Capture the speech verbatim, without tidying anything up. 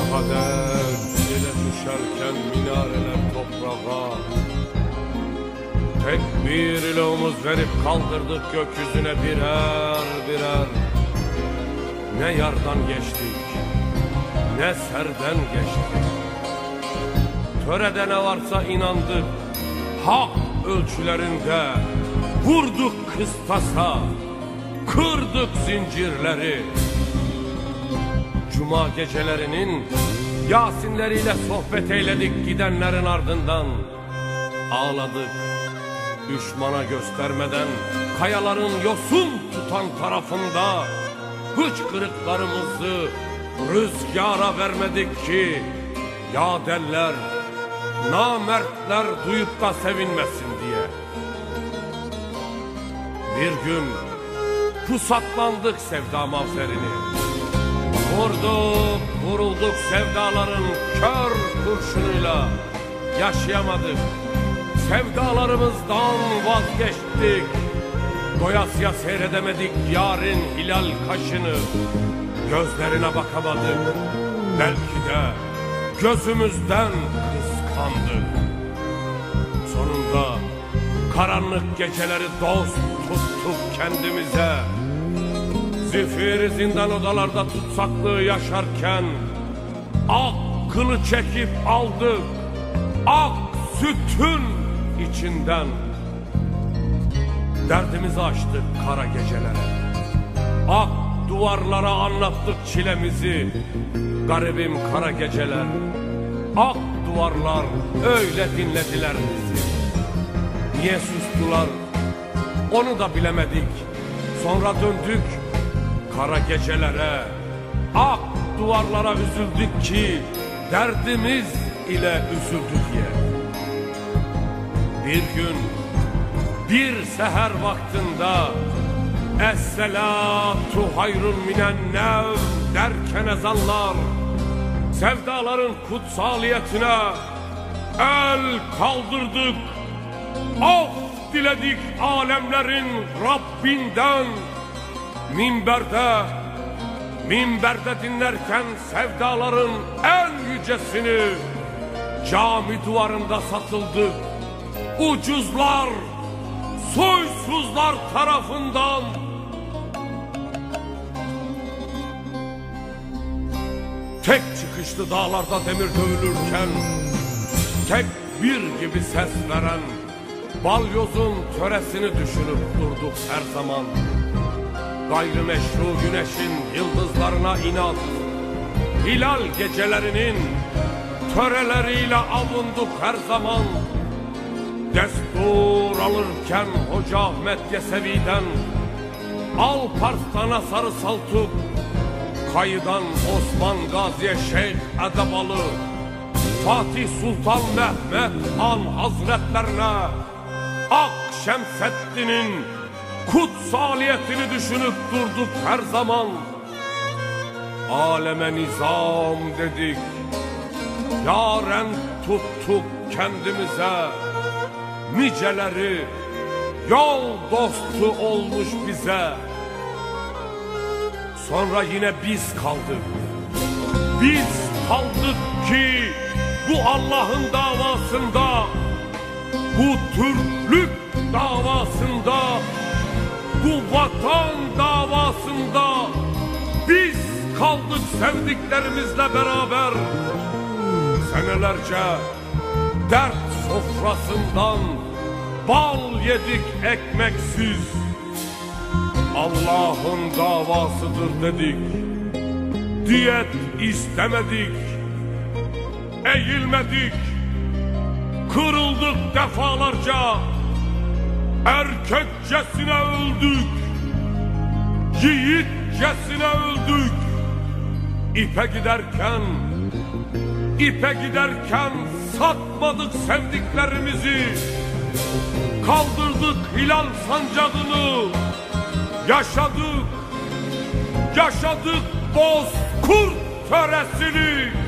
kader ile düşerken minareler toprağa, tekbir ile omuz verip kaldırdık gökyüzüne birer birer. Ne yardan geçtik, ne serden geçtik. Törede ne varsa inandık, hak ölçülerinde vurduk kıstasa, kırdık zincirleri. Cuma gecelerinin Yasinleriyle sohbet eyledik gidenlerin ardından. Ağladık düşmana göstermeden, kayaların yosun tutan tarafında. Hıçkırıklarımızı rüzgara vermedik ki ya derler, namertler duyup da sevinmesin diye. Bir gün pusatlandık sevda mavzerini. Vurduk, vurulduk sevdaların kör kurşunuyla. Yaşayamadık, sevdalarımızdan vazgeçtik. Doyasıya seyredemedik yarın hilal kaşını. Gözlerine bakamadık, belki de gözümüzden kıskandık. Sonunda karanlık geceleri dost tuttuk kendimize. Zifiri zindan odalarda tutsaklığı yaşarken ak kılı çekip aldık ak sütün içinden. Derdimizi açtık kara gecelere, ak duvarlara anlattık çilemizi. Garibim kara geceler, ak duvarlar öyle dinlediler bizi. Niye sustular onu da bilemedik. Sonra döndük kara gecelere, ak duvarlara üzüldük ki derdimiz ile üzüldük diye. Bir gün bir seher vaktinde Es-selatu hayrun minennev derken ezanlar sevdaların kutsaliyetine el kaldırdık. Af diledik alemlerin Rabbinden. Minberde, minberde dinlerken sevdaların en yücesini cami duvarında satıldık. Ucuzlar, soysuzlar tarafından. Tek çıkışlı dağlarda demir dövülürken tek bir gibi ses veren balyozun töresini düşünüp durduk her zaman. Gayrimeşru güneşin yıldızlarına inat, hilal gecelerinin töreleriyle avunduk her zaman. Destur alırken Hoca Ahmet Yesevi'den, Alparslan'a Sarı Saltuk, Kayı'dan Osman Gazi'ye Şeyh Edebalı, Fatih Sultan Mehmet Han Hazretlerine, Ak Şemseddin'in kutsaliyetini düşünüp durduk her zaman. Aleme nizam dedik, yaren tuttuk kendimize. Niceleri yol dostu olmuş bize. Sonra yine biz kaldık. Biz kaldık ki bu Allah'ın davasında, bu Türklük davasında, bu vatan davasında biz kaldık sevdiklerimizle beraber. Senelerce dert sofrasından bal yedik ekmeksiz. Allah'ın davasıdır dedik, diyet istemedik, eğilmedik, kırıldık defalarca, erkekçesine öldük, yiğitçesine öldük. İpe giderken, ipe giderken satmadık sevdiklerimizi, kaldırdık hilal sancağını, yaşadık, yaşadık bozkurt töresini.